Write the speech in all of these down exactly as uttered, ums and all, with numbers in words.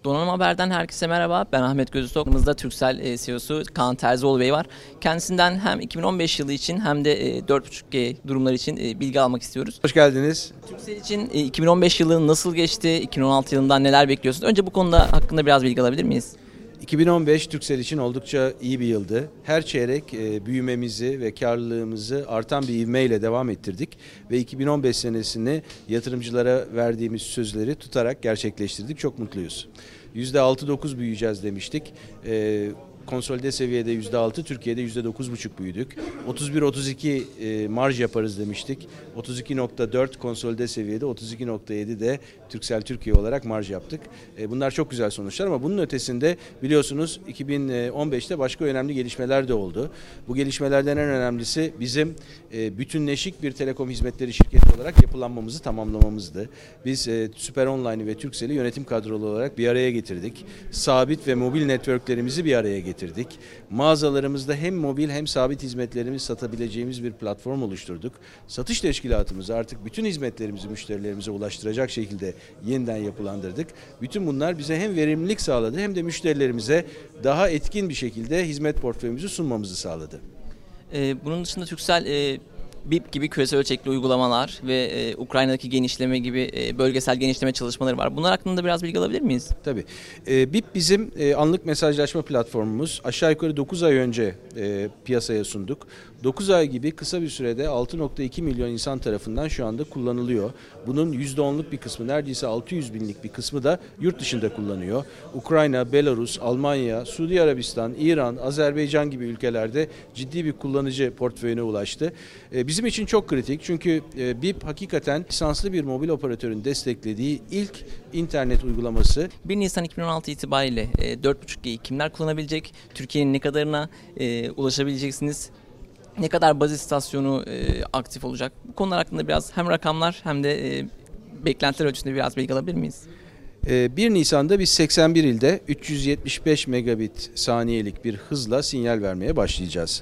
Donanım Haber'den herkese merhaba. Ben Ahmet Gözüstok. Yanımızda Turkcell C E O'su Kaan Terzioğlu Bey var. Kendisinden hem iki bin on beş yılı için hem de dört buçuk G durumları için bilgi almak istiyoruz. Hoş geldiniz. Turkcell için iki bin on beş yılı nasıl geçti? iki bin on altı yılından neler bekliyorsunuz? Önce bu konuda hakkında biraz bilgi alabilir miyiz? iki bin on beş Turkcell için oldukça iyi bir yıldı. Her çeyrek e, büyümemizi ve karlılığımızı artan bir ivmeyle devam ettirdik. Ve iki bin on beş senesini yatırımcılara verdiğimiz sözleri tutarak gerçekleştirdik. Çok mutluyuz. yüzde altı dokuz büyüyeceğiz demiştik. E, konsolide seviyede yüzde altı, Türkiye'de yüzde dokuz buçuk büyüdük. otuz bir otuz iki e, marj yaparız demiştik. otuz iki nokta dört konsolide seviyede, otuz iki nokta yedi de Turkcell Türkiye olarak marj yaptık. E, bunlar çok güzel sonuçlar ama bunun ötesinde biliyorsunuz iki bin on beşte başka önemli gelişmeler de oldu. Bu gelişmelerden en önemlisi bizim e, bütünleşik bir telekom hizmetleri şirketi olarak yapılanmamızı tamamlamamızdı. Biz e, Süper Online'ı ve Turkcell'i yönetim kadrolu olarak bir araya getirdik. Sabit ve mobil networklerimizi bir araya getirdik. getirdik. Mağazalarımızda hem mobil hem sabit hizmetlerimizi satabileceğimiz bir platform oluşturduk. Satış teşkilatımızı artık bütün hizmetlerimizi müşterilerimize ulaştıracak şekilde yeniden yapılandırdık. Bütün bunlar bize hem verimlilik sağladı hem de müşterilerimize daha etkin bir şekilde hizmet portföyümüzü sunmamızı sağladı. Ee, bunun dışında Turkcell e, B I P gibi küresel ölçekli uygulamalar ve e, Ukrayna'daki genişleme gibi e, bölgesel genişleme çalışmaları var. Bunlar hakkında biraz bilgi alabilir miyiz? Tabii. E, B I P bizim e, anlık mesajlaşma platformumuz. Aşağı yukarı dokuz ay önce e, piyasaya sunduk. dokuz ay gibi kısa bir sürede altı nokta iki milyon insan tarafından şu anda kullanılıyor. Bunun yüzde onluk bir kısmı, neredeyse altı yüz binlik bir kısmı da yurt dışında kullanıyor. Ukrayna, Belarus, Almanya, Suudi Arabistan, İran, Azerbaycan gibi ülkelerde ciddi bir kullanıcı portföyüne ulaştı. E, bizim için çok kritik çünkü e, B I P hakikaten lisanslı bir mobil operatörün desteklediği ilk internet uygulaması. bir Nisan iki bin on altı itibariyle e, dört buçuk G'yi kimler kullanabilecek? Türkiye'nin ne kadarına e, ulaşabileceksiniz? Ne kadar baz istasyonu e, aktif olacak? Bu konular hakkında biraz hem rakamlar hem de e, beklentiler ölçüsünde biraz bilgi alabilir miyiz? bir Nisan'da biz seksen bir ilde üç yüz yetmiş beş megabit saniyelik bir hızla sinyal vermeye başlayacağız.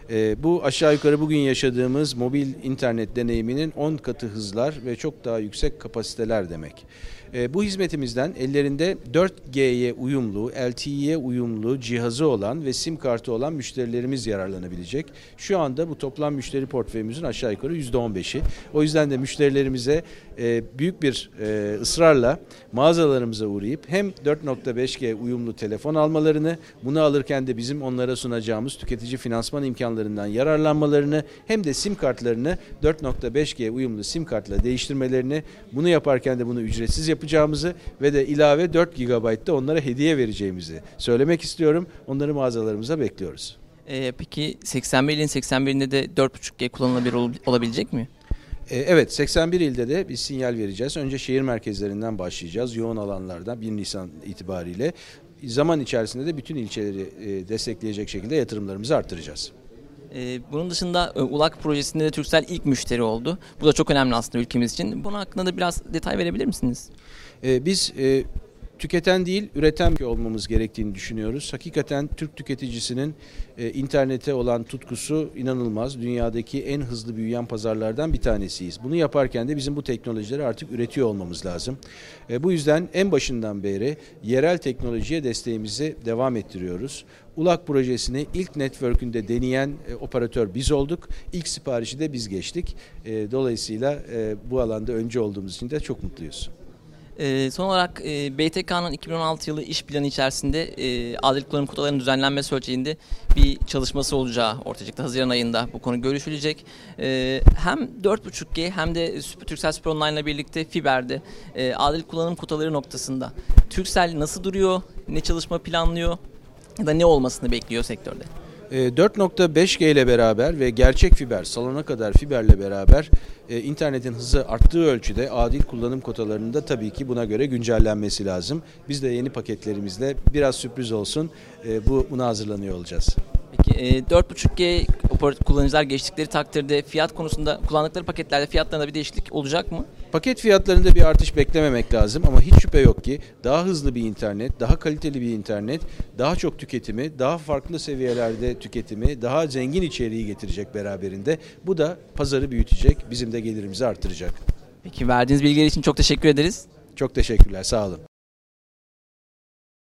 Bu aşağı yukarı bugün yaşadığımız mobil internet deneyiminin on katı hızlar ve çok daha yüksek kapasiteler demek. Bu hizmetimizden ellerinde dört G'ye uyumlu, L T E'ye uyumlu cihazı olan ve sim kartı olan müşterilerimiz yararlanabilecek. Şu anda bu toplam müşteri portföyümüzün aşağı yukarı yüzde on beşi. O yüzden de müşterilerimize büyük bir ısrarla mağazalarımıza uğrayıp hem dört nokta beş G uyumlu telefon almalarını, bunu alırken de bizim onlara sunacağımız tüketici finansman imkanlarından yararlanmalarını hem de sim kartlarını dört nokta beş G uyumlu sim kartla değiştirmelerini, bunu yaparken de bunu ücretsiz yapacağımızı ve de ilave dört gigabayt da onlara hediye vereceğimizi söylemek istiyorum. Onları mağazalarımıza bekliyoruz. Ee, peki seksen bir ilin seksen birinde de dört buçuk G kullanılabilir ol- olabilecek mi? Evet, seksen bir ilde de biz sinyal vereceğiz. Önce şehir merkezlerinden başlayacağız. Yoğun alanlardan bir Nisan itibariyle. Zaman içerisinde de bütün ilçeleri destekleyecek şekilde yatırımlarımızı arttıracağız. Ee, bunun dışında U L A K projesinde de Turkcell ilk müşteri oldu. Bu da çok önemli aslında ülkemiz için. Bunun hakkında da biraz detay verebilir misiniz? Ee, biz e, tüketen değil, üreten olmamız gerektiğini düşünüyoruz. Hakikaten Türk tüketicisinin e, internete olan tutkusu inanılmaz. Dünyadaki en hızlı büyüyen pazarlardan bir tanesiyiz. Bunu yaparken de bizim bu teknolojileri artık üretiyor olmamız lazım. E, bu yüzden en başından beri yerel teknolojiye desteğimizi devam ettiriyoruz. U L A K projesini ilk network'ünde deneyen e, operatör biz olduk. İlk siparişi de biz geçtik. E, dolayısıyla e, bu alanda önce olduğumuz için de çok mutluyuz. Ee, son olarak e, B T K'nın iki bin on altı yılı iş planı içerisinde e, adil kullanım kotalarının düzenlenmesi ölçeğinde bir çalışması olacağı ortaya çıktı. Haziran ayında bu konu görüşülecek. E, hem dört buçuk G hem de Turkcell Super Online ile birlikte fiberde e, adil kullanım kotaları noktasında Turkcell nasıl duruyor, ne çalışma planlıyor ya da ne olmasını bekliyor sektörde? dört nokta beş G ile beraber ve gerçek fiber, salona kadar fiberle beraber e, internetin hızı arttığı ölçüde adil kullanım kotalarının da tabii ki buna göre güncellenmesi lazım. Biz de yeni paketlerimizle biraz sürpriz olsun e, bu buna hazırlanıyor olacağız. Peki e, dört buçuk G kullanıcılar geçtikleri takdirde fiyat konusunda kullandıkları paketlerde fiyatlarında bir değişiklik olacak mı? Paket fiyatlarında bir artış beklememek lazım ama hiç şüphe yok ki daha hızlı bir internet, daha kaliteli bir internet, daha çok tüketimi, daha farklı seviyelerde tüketimi, daha zengin içeriği getirecek beraberinde. Bu da pazarı büyütecek, bizim de gelirimizi artıracak. Peki verdiğiniz bilgiler için çok teşekkür ederiz. Çok teşekkürler, sağ olun.